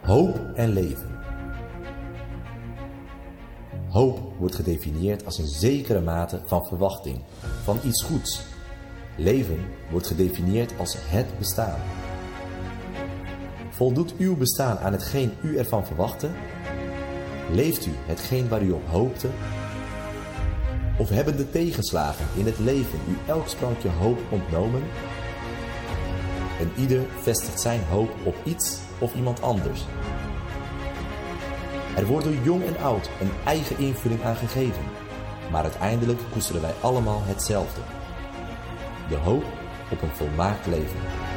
Hoop en leven. Hoop wordt gedefinieerd als een zekere mate van verwachting, van iets goeds. Leven wordt gedefinieerd als het bestaan. Voldoet uw bestaan aan hetgeen u ervan verwachtte? Leeft u hetgeen waar u op hoopte? Of hebben de tegenslagen in het leven u elk sprankje hoop ontnomen? En ieder vestigt zijn hoop op iets of iemand anders. Er wordt door jong en oud een eigen invulling aan gegeven, maar uiteindelijk koesteren wij allemaal hetzelfde: de hoop op een volmaakt leven.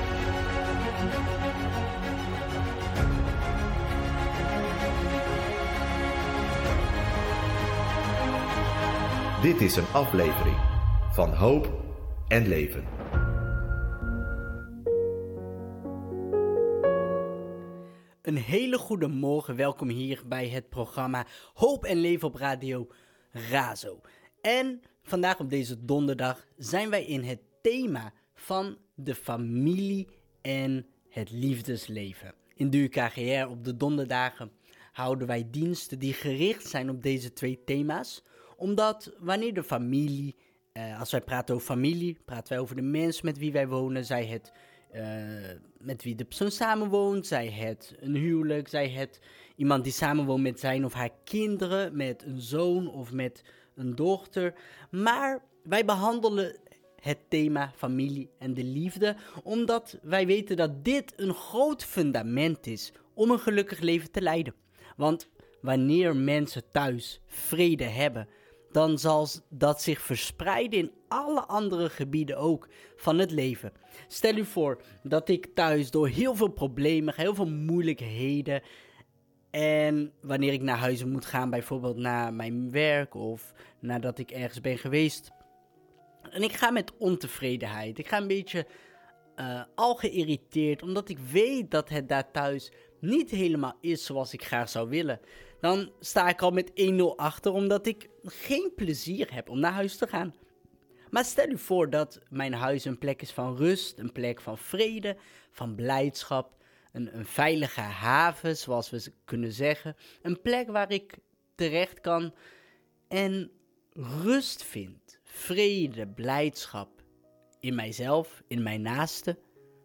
Dit is een aflevering van Hoop en Leven. Een hele goede morgen, welkom hier bij het programma Hoop en Leven op Radio Razo. En vandaag op deze donderdag zijn wij in het thema van de familie en het liefdesleven. In de UKGR op de donderdagen houden wij diensten die gericht zijn op deze twee thema's. Omdat wanneer de familie, als wij praten over familie, praten wij over de mens met wie wij wonen, zij het met wie de persoon samenwoont, zij het een huwelijk, zij het iemand die samenwoont met zijn of haar kinderen, met een zoon of met een dochter. Maar wij behandelen het thema familie en de liefde, omdat wij weten dat dit een groot fundament is om een gelukkig leven te leiden. Want wanneer mensen thuis vrede hebben, dan zal dat zich verspreiden in alle andere gebieden ook van het leven. Stel u voor dat ik thuis door heel veel problemen, heel veel moeilijkheden, en wanneer ik naar huis moet gaan, bijvoorbeeld naar mijn werk of nadat ik ergens ben geweest, en ik ga met ontevredenheid, ik ga een beetje al geïrriteerd, omdat ik weet dat het daar thuis niet helemaal is zoals ik graag zou willen. Dan sta ik al met 1-0 achter, omdat ik geen plezier heb om naar huis te gaan. Maar stel u voor dat mijn huis een plek is van rust, een plek van vrede, van blijdschap, een veilige haven, zoals we kunnen zeggen. Een plek waar ik terecht kan en rust vind, vrede, blijdschap in mijzelf, in mijn naaste.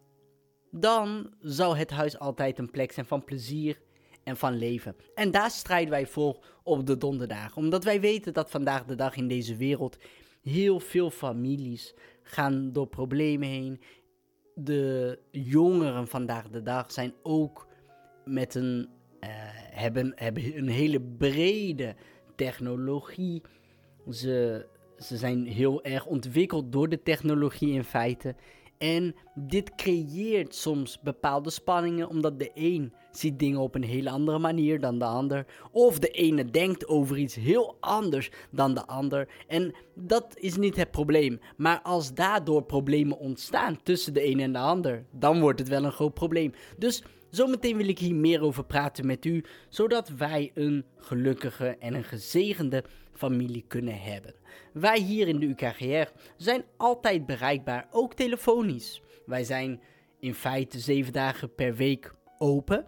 Dan zou het huis altijd een plek zijn van plezier en van leven. En daar strijden wij voor op de donderdagen. Omdat wij weten dat vandaag de dag in deze wereld heel veel families gaan door problemen heen. De jongeren vandaag de dag zijn ook met hebben een hele brede technologie. Ze zijn heel erg ontwikkeld door de technologie in feite. En dit creëert soms bepaalde spanningen, omdat de een ziet dingen op een hele andere manier dan de ander. Of de ene denkt over iets heel anders dan de ander. En dat is niet het probleem. Maar als daardoor problemen ontstaan tussen de een en de ander, dan wordt het wel een groot probleem. Dus zometeen wil ik hier meer over praten met u, zodat wij een gelukkige en een gezegende familie kunnen hebben. Wij hier in de UKGR zijn altijd bereikbaar, ook telefonisch. Wij zijn in feite 7 dagen per week open.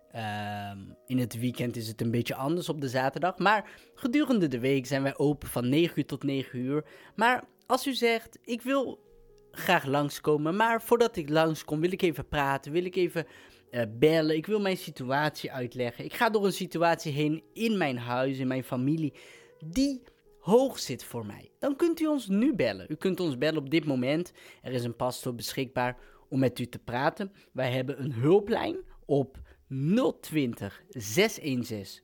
In het weekend is het een beetje anders op de zaterdag. Maar gedurende de week zijn wij open van 9 uur tot 9 uur. Maar als u zegt, ik wil graag langskomen, maar voordat ik langskom wil ik even praten, wil ik even bellen. Ik wil mijn situatie uitleggen. Ik ga door een situatie heen in mijn huis, in mijn familie, die hoog zit voor mij. Dan kunt u ons nu bellen. U kunt ons bellen op dit moment. Er is een pastoor beschikbaar om met u te praten. Wij hebben een hulplijn op 020 616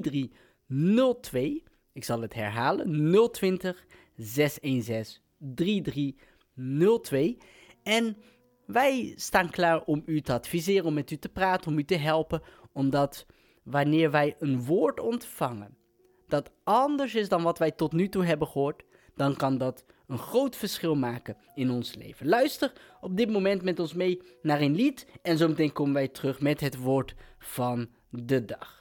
3302. Ik zal het herhalen. 020 616 3302. En wij staan klaar om u te adviseren, om met u te praten, om u te helpen. Omdat wanneer wij een woord ontvangen dat anders is dan wat wij tot nu toe hebben gehoord, dan kan dat een groot verschil maken in ons leven. Luister op dit moment met ons mee naar een lied en zo meteen komen wij terug met het woord van de dag.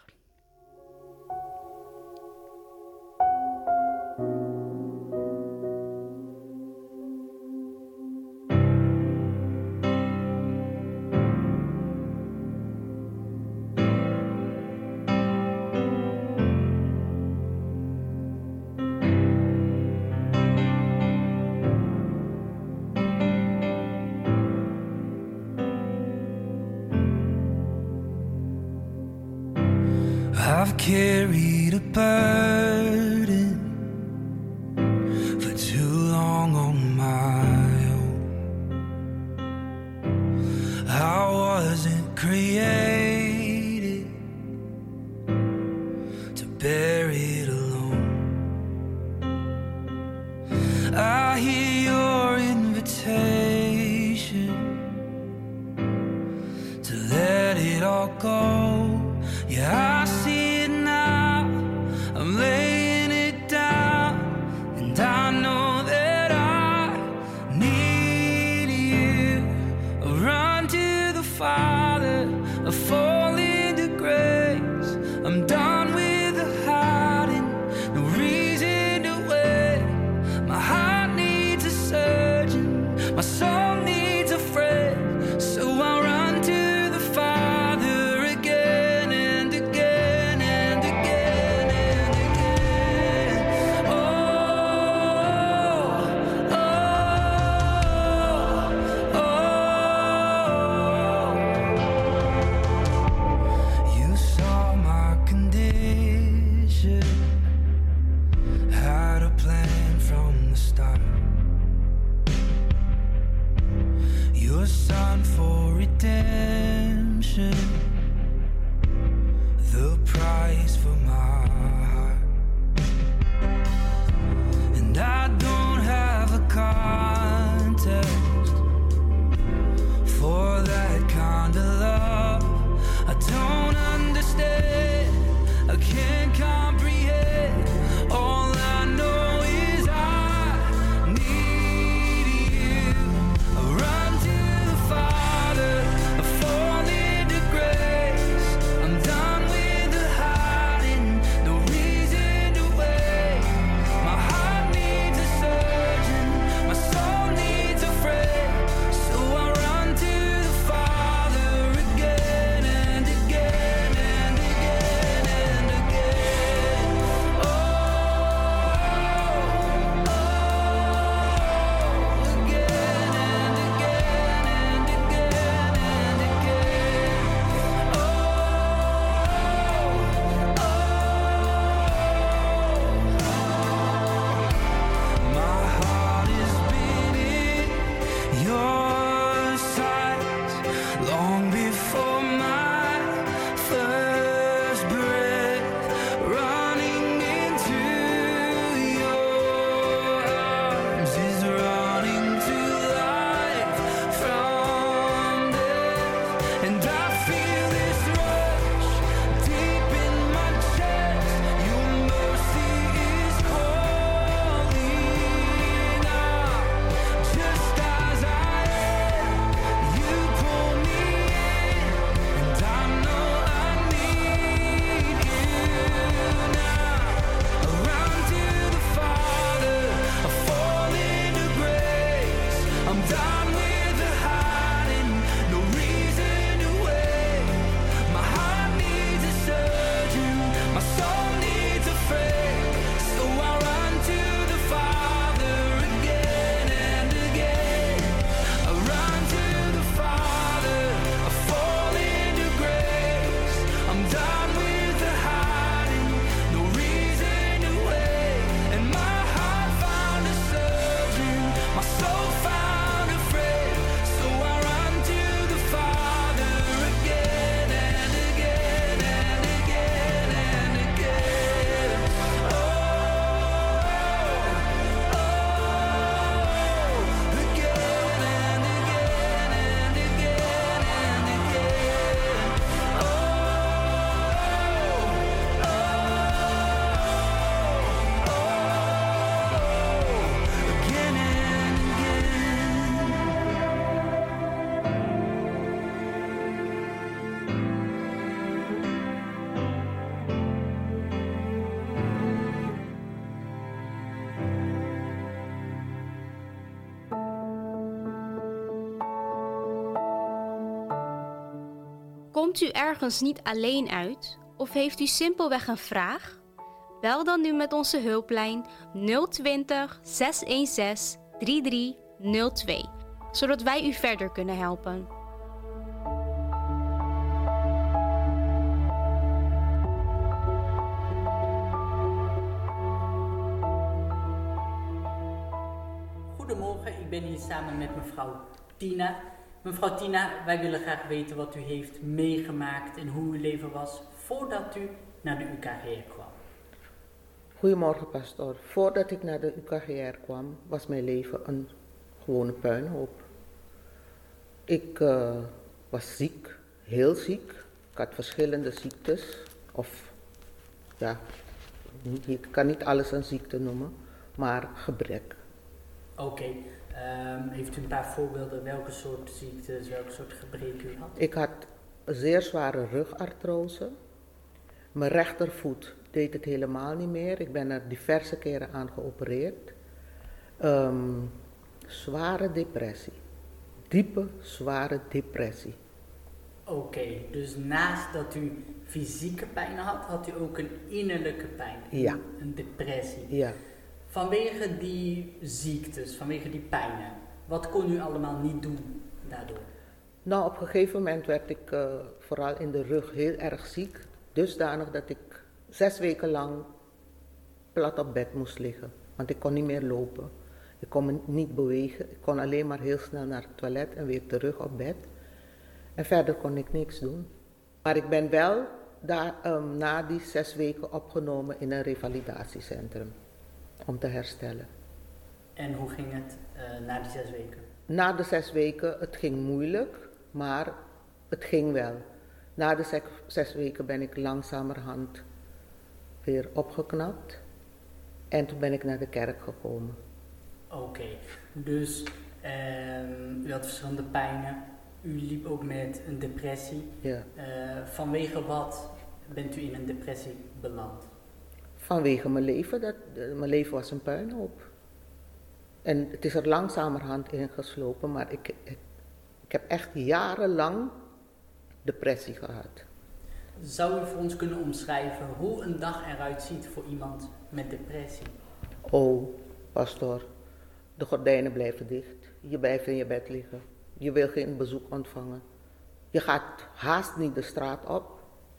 I've carried a burden for too long on my own. I wasn't created to bear it alone. I hear your invitation to let it all go. Yeah, I see it now. I'm laying it down, and I know that I need you. I run to the Father, I fall into grace. I'm done with the hiding, no reason to wait. My heart needs a surgeon, my soul needs a friend. So I run to the Father again and again and again and again. Oh, oh, oh. You saw my condition, had a plan from the start. Your son for redemption, the price for my heart. And I don't have a context for that kind of love. I don't understand, I can't comprehend. All I know is I need you. I run to the Father, I fall into grace. I'm done with the hiding, no reason to wait. My heart needs a surgeon, my soul needs a friend. So I run to the Father again and again and again and again. Oh, oh, again and again and again and again. Oh, my heart has been in your sight long before my first breath. Running into your arms is running to life from death. And I feel this rush deep in my chest. Your mercy is calling out. Just as I am, you pull me in, and I know I need you now. I run to the Father, I fall into grace. I'm done with the hiding, no reason to wait. My heart needs a surgeon, my soul needs a friend. So I run to the Father again and again. I run to the Father, I fall into grace. I'm done with the hiding, no reason to wait. And my heart found a surgeon, my soul found a friend. So I run to the Father again and again and again and again. Oh, again and again and again and again. Oh, again and Komt u ergens niet alleen uit of heeft u simpelweg een vraag? Bel dan nu met onze hulplijn 020 616 3302, zodat wij u verder kunnen helpen. goedemorgen. Ik ben hier samen met mevrouw Tina. Mevrouw Tina, wij willen graag weten wat u heeft meegemaakt en hoe uw leven was voordat u naar de UKGR kwam. Goedemorgen, pastoor. Voordat ik naar de UKGR kwam, was mijn leven een gewone puinhoop. Ik was ziek, heel ziek. Ik had verschillende ziektes. Of, ja, ik kan niet alles een ziekte noemen, maar gebrek. Oké, heeft u een paar voorbeelden welke soort ziektes, welke soort gebreken u had? Ik had een zeer zware rugartrose. Mijn rechtervoet deed het helemaal niet meer. Ik ben er diverse keren aan geopereerd. Zware depressie. Diepe, zware depressie. Oké, dus naast dat u fysieke pijn had, had u ook een innerlijke pijn. Ja. Een depressie. Ja. Vanwege die ziektes, vanwege die pijnen, wat kon u allemaal niet doen daardoor? Nou, op een gegeven moment werd ik vooral in de rug heel erg ziek. Dusdanig dat ik 6 weken lang plat op bed moest liggen. Want ik kon niet meer lopen. Ik kon me niet bewegen. Ik kon alleen maar heel snel naar het toilet en weer terug op bed. En verder kon ik niks doen. Maar ik ben wel na die 6 weken opgenomen in een revalidatiecentrum. Om te herstellen. En hoe ging het na die 6 weken? Na de 6 weken, het ging moeilijk, maar het ging wel. Na de 6 weken ben ik langzamerhand weer opgeknapt. En toen ben ik naar de kerk gekomen. Oké, dus u had verschillende pijnen. U liep ook met een depressie. Ja. Vanwege wat bent u in een depressie beland? Vanwege mijn leven. Mijn leven was een puinhoop. En het is er langzamerhand ingeslopen, maar ik heb echt jarenlang depressie gehad. Zou u voor ons kunnen omschrijven hoe een dag eruit ziet voor iemand met depressie? Oh, pastoor, de gordijnen blijven dicht. Je blijft in je bed liggen. Je wil geen bezoek ontvangen. Je gaat haast niet de straat op.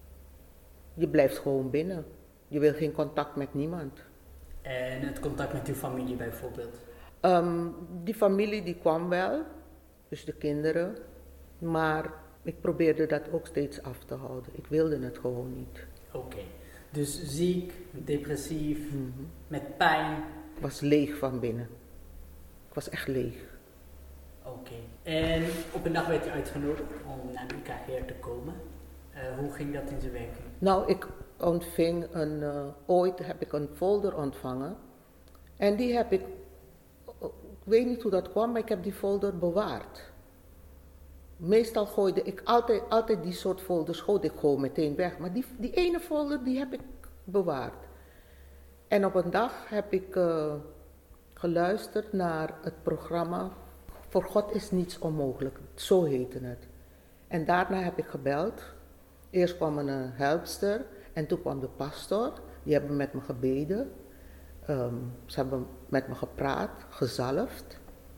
Je blijft gewoon binnen. Je wil geen contact met niemand. En het contact met uw familie bijvoorbeeld? Die familie die kwam wel, dus de kinderen. Maar ik probeerde dat ook steeds af te houden. Ik wilde het gewoon niet. Oké, dus ziek, depressief, met pijn. Ik was leeg van binnen. Ik was echt leeg. Oké, en op een dag werd u uitgenodigd om naar de UKGR te komen. Hoe ging dat in zijn werking? Nou, ik ontving ooit heb ik een folder ontvangen. En die heb ik weet niet hoe dat kwam, maar ik heb die folder bewaard. Meestal gooide ik altijd die soort folders gooide ik gewoon meteen weg. Maar die ene folder, die heb ik bewaard. En op een dag heb ik geluisterd naar het programma Voor God is niets onmogelijk. Zo heette het. En daarna heb ik gebeld. Eerst kwam een helpster en toen kwam de pastor. Die hebben met me gebeden. Ze hebben met me gepraat, gezalfd.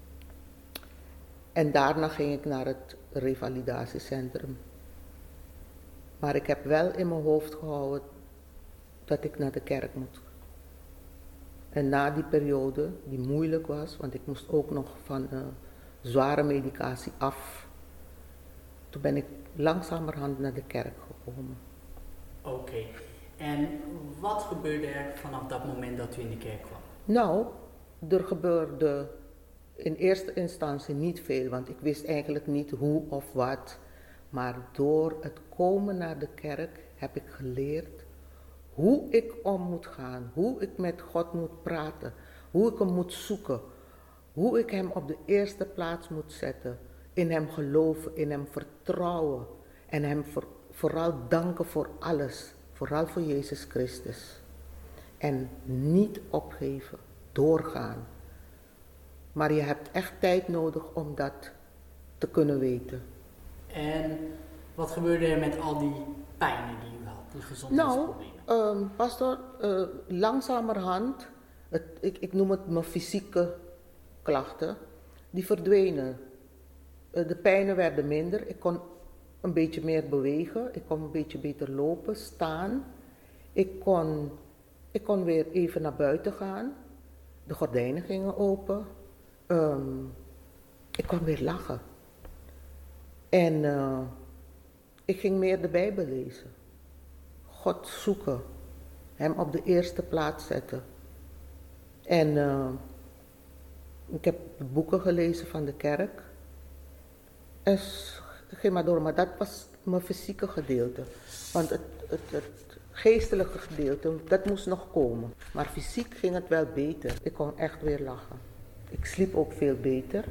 En daarna ging ik naar het revalidatiecentrum. Maar ik heb wel in mijn hoofd gehouden dat ik naar de kerk moet. En na die periode, die moeilijk was, want ik moest ook nog van zware medicatie af. Toen ben ik langzamerhand naar de kerk gekomen. Oké, en wat gebeurde er vanaf dat moment dat u in de kerk kwam? Nou, er gebeurde in eerste instantie niet veel, want ik wist eigenlijk niet hoe of wat. Maar door het komen naar de kerk heb ik geleerd hoe ik om moet gaan, hoe ik met God moet praten, hoe ik hem moet zoeken, hoe ik hem op de eerste plaats moet zetten, in hem geloven, in hem vertrouwen en hem vooral danken voor alles, vooral voor Jezus Christus. En niet opgeven, doorgaan. Maar je hebt echt tijd nodig om dat te kunnen weten. En wat gebeurde er met al die pijnen die u had, die gezondheidsproblemen? Nou, pastor, langzamerhand, ik noem het mijn fysieke klachten, die verdwenen. De pijnen werden minder, ik kon een beetje meer bewegen, ik kon een beetje beter lopen, staan. Ik kon weer even naar buiten gaan, de gordijnen gingen open. ik kon weer lachen. En ik ging meer de Bijbel lezen. God zoeken. Hem op de eerste plaats zetten. En ik heb de boeken gelezen van de kerk. En ging maar door, maar dat was mijn fysieke gedeelte. Want het geestelijke gedeelte, dat moest nog komen. Maar fysiek ging het wel beter. Ik kon echt weer lachen. Ik sliep ook veel beter.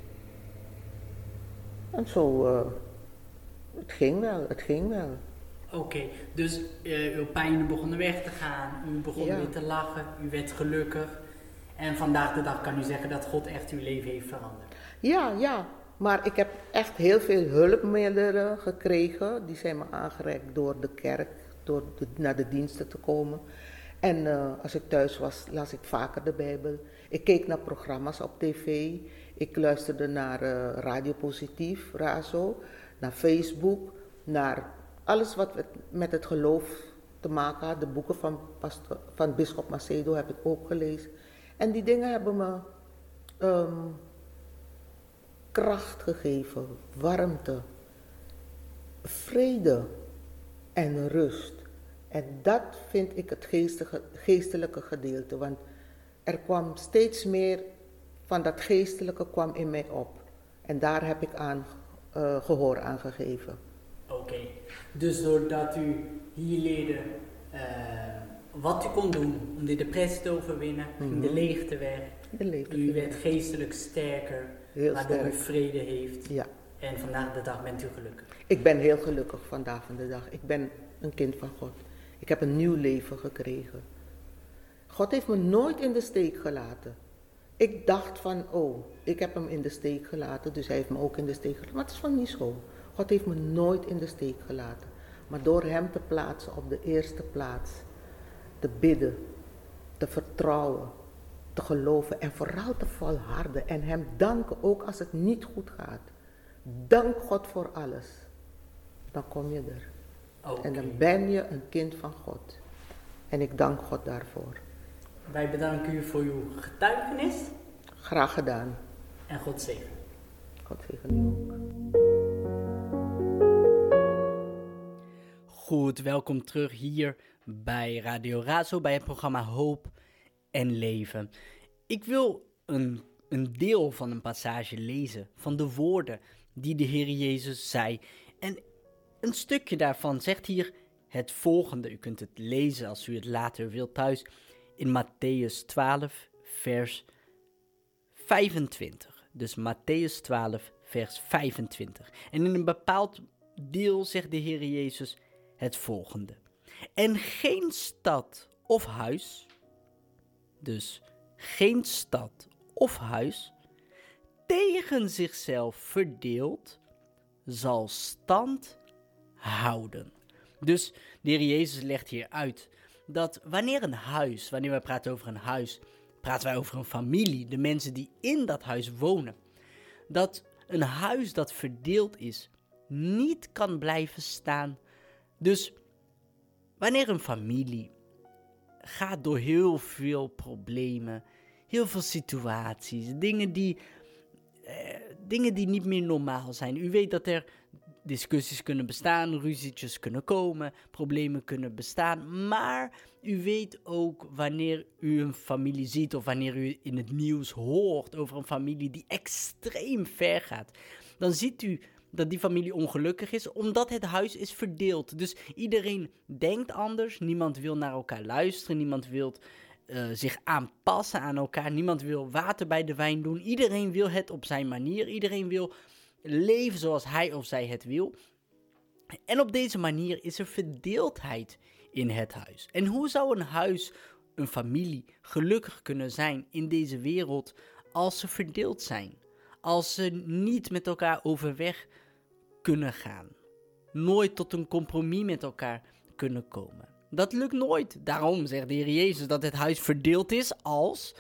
En zo, het ging wel. Oké, dus uw pijnen begonnen weg te gaan, u begon Ja. weer te lachen, u werd gelukkig. En vandaag de dag kan u zeggen dat God echt uw leven heeft veranderd. Ja, maar ik heb echt heel veel hulpmiddelen gekregen. Die zijn me aangereikt door de kerk, door naar de diensten te komen. En als ik thuis was, las ik vaker de Bijbel. Ik keek naar programma's op tv. Ik luisterde naar Radio Positief, Razo, naar Facebook, naar alles wat met het geloof te maken had. De boeken van Bisschop Macedo heb ik ook gelezen. En die dingen hebben me kracht gegeven, warmte, vrede en rust. En dat vind ik het geestelijke gedeelte, want er kwam steeds meer van dat geestelijke kwam in mij op. En daar heb ik gehoor aan gegeven. Oké, dus doordat u hier leerde wat u kon doen om die depressie te overwinnen, ging de leegte weg. De leegte U ging werd weg. geestelijk sterker, Heel waardoor u sterk. vrede heeft. Ja, En vandaag de dag bent u gelukkig. ik ben heel gelukkig vandaag van de dag. Ik ben een kind van God. Ik heb een nieuw leven gekregen. God heeft me nooit in de steek gelaten. Ik dacht van, oh, ik heb hem in de steek gelaten, dus hij heeft me ook in de steek gelaten. Maar het is van niet zo. God heeft me nooit in de steek gelaten. Maar door hem te plaatsen op de eerste plaats, te bidden, te vertrouwen, te geloven en vooral te volharden en hem danken ook als het niet goed gaat. Dank God voor alles. Dan kom je er. Oké. En dan ben je een kind van God. En ik dank God daarvoor. Wij bedanken u voor uw getuigenis Graag gedaan. en God zegen. God zegen u ook. Goed, welkom terug hier bij Radio Razo, bij het programma Hoop en Leven. Ik wil een deel van een passage lezen, van de woorden die de Heer Jezus zei. En een stukje daarvan zegt hier het volgende. U kunt het lezen als u het later wilt thuis in Matthäus 12, vers 25. Dus Matthäus 12, vers 25. En in een bepaald deel zegt de Heer Jezus het volgende. En geen stad of huis, dus geen stad of huis, tegen zichzelf verdeeld, zal stand houden. Dus de Heer Jezus legt hier uit dat wanneer wij praten over een huis, praten wij over een familie, de mensen die in dat huis wonen. Dat een huis dat verdeeld is, niet kan blijven staan. Dus wanneer een familie gaat door heel veel problemen, heel veel situaties, dingen die niet meer normaal zijn. U weet dat er discussies kunnen bestaan, ruzietjes kunnen komen, problemen kunnen bestaan. Maar u weet ook wanneer u een familie ziet of wanneer u in het nieuws hoort over een familie die extreem ver gaat. Dan ziet u dat die familie ongelukkig is, omdat het huis is verdeeld. Dus iedereen denkt anders, niemand wil naar elkaar luisteren, niemand wil zich aanpassen aan elkaar, niemand wil water bij de wijn doen. Iedereen wil het op zijn manier, iedereen wil leven zoals hij of zij het wil. En op deze manier is er verdeeldheid in het huis. En hoe zou een huis, een familie, gelukkig kunnen zijn in deze wereld als ze verdeeld zijn? Als ze niet met elkaar overweg kunnen gaan. Nooit tot een compromis met elkaar kunnen komen. Dat lukt nooit. Daarom zegt de Heer Jezus dat het huis verdeeld is als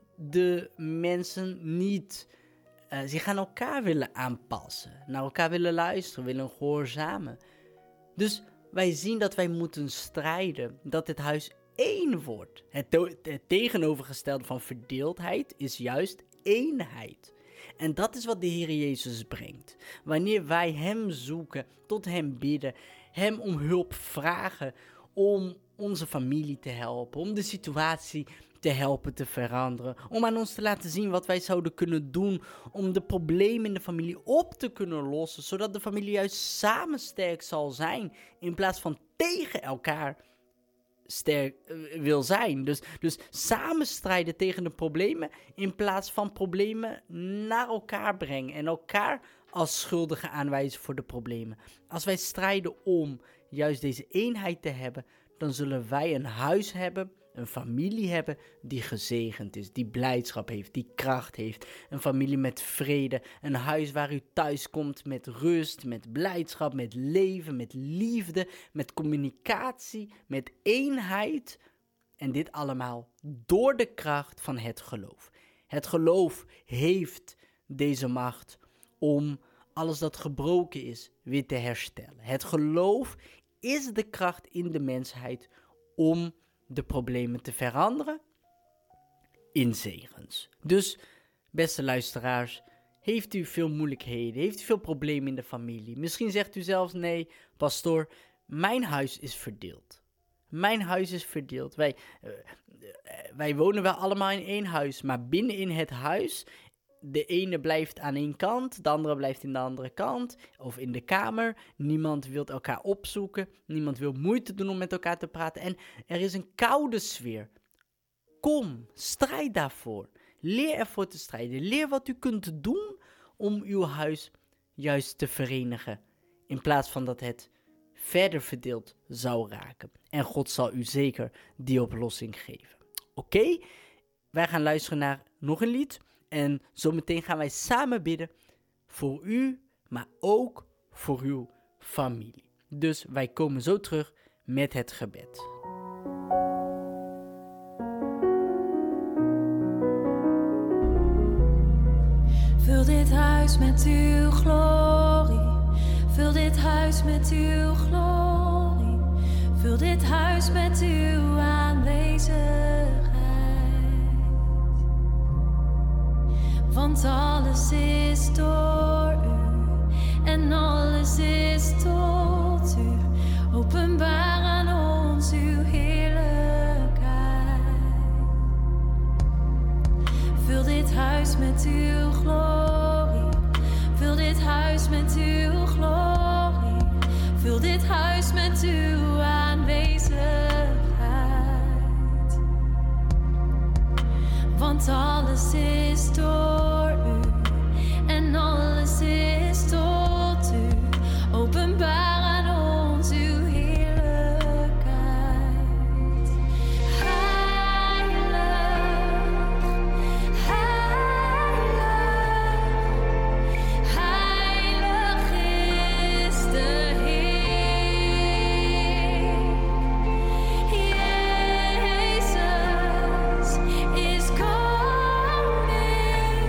de mensen niet zich aan elkaar willen aanpassen. Naar elkaar willen luisteren, willen gehoorzamen. Dus wij zien dat wij moeten strijden dat het huis één wordt. Het tegenovergestelde van verdeeldheid is juist eenheid. En dat is wat de Heer Jezus brengt. Wanneer wij Hem zoeken, tot Hem bidden, Hem om hulp vragen, om onze familie te helpen, om de situatie te helpen te veranderen, om aan ons te laten zien wat wij zouden kunnen doen om de problemen in de familie op te kunnen lossen, zodat de familie juist samen sterk zal zijn, in plaats van tegen elkaar sterk wil zijn. Dus samen strijden tegen de problemen, in plaats van problemen naar elkaar brengen en elkaar als schuldigen aanwijzen voor de problemen. Als wij strijden om juist deze eenheid te hebben, dan zullen wij een huis hebben, een familie hebben die gezegend is, die blijdschap heeft, die kracht heeft. Een familie met vrede, een huis waar u thuis komt met rust, met blijdschap, met leven, met liefde, met communicatie, met eenheid. En dit allemaal door de kracht van het geloof. Het geloof heeft deze macht om alles dat gebroken is weer te herstellen. Het geloof is de kracht in de mensheid om de problemen te veranderen in zegens. Dus, beste luisteraars, heeft u veel moeilijkheden, heeft u veel problemen in de familie? Misschien zegt u zelfs, nee, pastoor, mijn huis is verdeeld. Mijn huis is verdeeld. Wij wonen wel allemaal in één huis, maar binnen in het huis, de ene blijft aan één kant, de andere blijft in de andere kant, of in de kamer. Niemand wil elkaar opzoeken, niemand wil moeite doen om met elkaar te praten en er is een koude sfeer. Kom, strijd daarvoor. Leer ervoor te strijden. Leer wat u kunt doen om uw huis juist te verenigen, in plaats van dat het verder verdeeld zou raken. En God zal u zeker die oplossing geven. Oké? Wij gaan luisteren naar nog een lied. En zometeen gaan wij samen bidden voor u, maar ook voor uw familie. Dus wij komen zo terug met het gebed. Vul dit huis met uw glorie. Vul dit huis met uw glorie. Vul dit huis met uw aanwezigheid. Want alles is door u en alles is tot u. Openbaar aan ons uw heerlijkheid. Vul dit huis met uw glorie. Vul dit huis met uw glorie. Vul dit huis met uw aanwezigheid. Want alles is door u en alles is tot u. Openbaar aan ons uw heerlijkheid. Heilig, heilig, heilig is de Heer. Jezus is koning.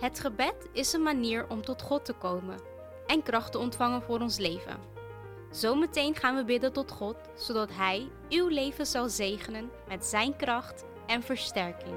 Het gebed is een manier om tot God te komen en kracht te ontvangen voor ons leven. Zometeen gaan we bidden tot God, zodat Hij uw leven zal zegenen met zijn kracht en versterking.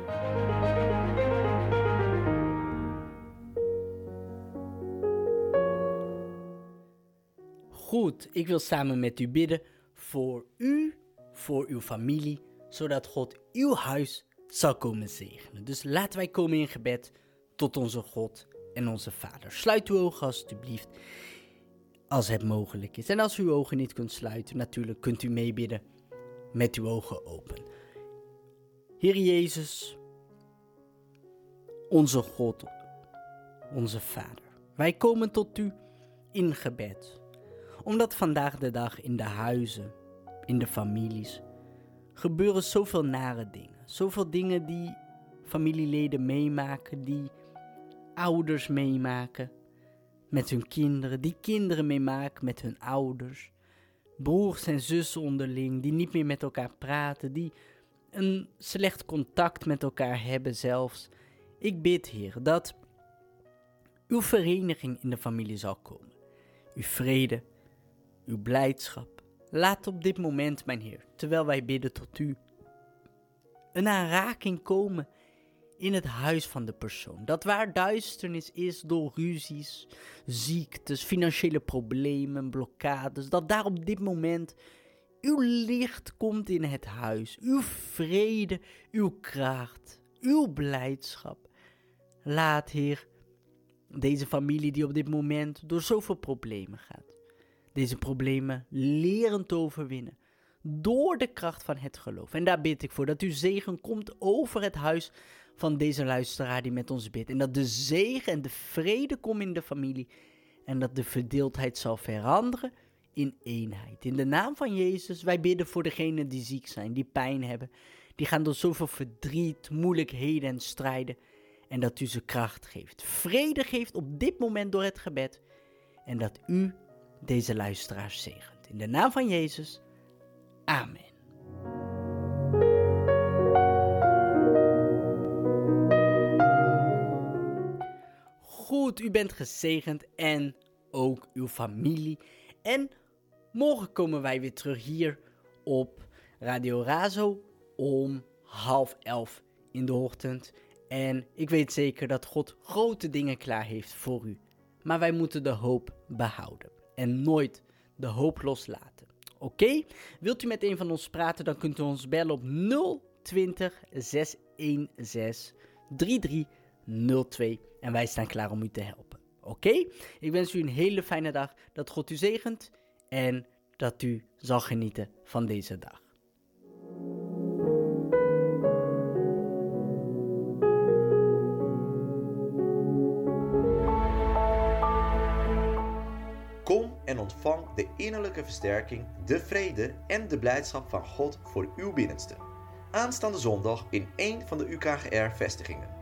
Goed, ik wil samen met u bidden voor u, voor uw familie, zodat God uw huis zal komen zegenen. Dus laten wij komen in gebed tot onze God en onze Vader. Sluit uw ogen alstublieft, als het mogelijk is. En als u uw ogen niet kunt sluiten, natuurlijk kunt u meebidden met uw ogen open. Heer Jezus, onze God, onze Vader, wij komen tot u in gebed. Omdat vandaag de dag in de huizen, in de families, gebeuren zoveel nare dingen. Zoveel dingen die familieleden meemaken, die ouders meemaken met hun kinderen, die kinderen meemaken met hun ouders. Broers en zussen onderling, die niet meer met elkaar praten, die een slecht contact met elkaar hebben zelfs. Ik bid, Heer, dat uw vereniging in de familie zal komen. Uw vrede, uw blijdschap. Laat op dit moment, mijn Heer, terwijl wij bidden tot u, een aanraking komen in het huis van de persoon. Dat waar duisternis is door ruzies, ziektes, financiële problemen, blokkades, dat daar op dit moment uw licht komt in het huis. Uw vrede, uw kracht, uw blijdschap. Laat, Heer, deze familie die op dit moment door zoveel problemen gaat, deze problemen leren te overwinnen door de kracht van het geloof. En daar bid ik voor dat uw zegen komt over het huis van deze luisteraar die met ons bidt. En dat de zegen en de vrede komen in de familie. En dat de verdeeldheid zal veranderen in eenheid. In de naam van Jezus, wij bidden voor degenen die ziek zijn, die pijn hebben. Die gaan door zoveel verdriet, moeilijkheden en strijden. En dat u ze kracht geeft. Vrede geeft op dit moment door het gebed. En dat u deze luisteraars zegent. In de naam van Jezus. Amen. Goed, u bent gezegend en ook uw familie. En morgen komen wij weer terug hier op Radio Razo om 10:30 in de ochtend. En ik weet zeker dat God grote dingen klaar heeft voor u. Maar wij moeten de hoop behouden en nooit de hoop loslaten. Oké? Wilt u met een van ons praten, dan kunt u ons bellen op 020 616 3302 en wij staan klaar om u te helpen. Oké? Ik wens u een hele fijne dag, dat God u zegent en dat u zal genieten van deze dag. Kom en ontvang de innerlijke versterking, de vrede en de blijdschap van God voor uw binnenste. Aanstaande zondag in een van de UKGR-vestigingen.